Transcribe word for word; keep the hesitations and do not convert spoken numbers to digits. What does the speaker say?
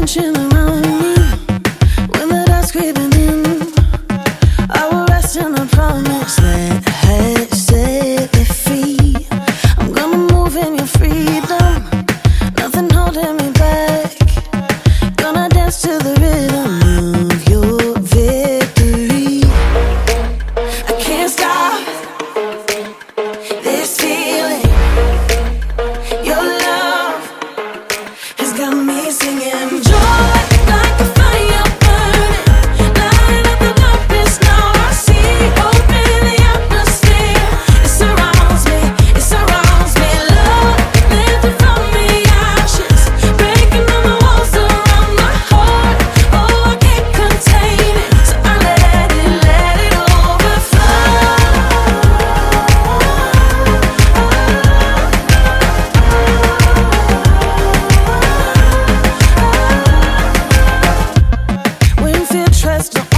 tension around me, when the dark's creeping in, I will rest in the promise that has set me free. I'm gonna move in your freedom, nothing holding me back. Gonna dance to the rhythm of your victory. I can't stop this feeling. Your love has got me singing joy like a fire burning, light up the darkness. Now I see hope in the atmosphere. It surrounds me, it surrounds me. Love lifted from the ashes, breaking down the walls around my heart. Oh, I can't contain it, so I let it, let it overflow. When fear tries to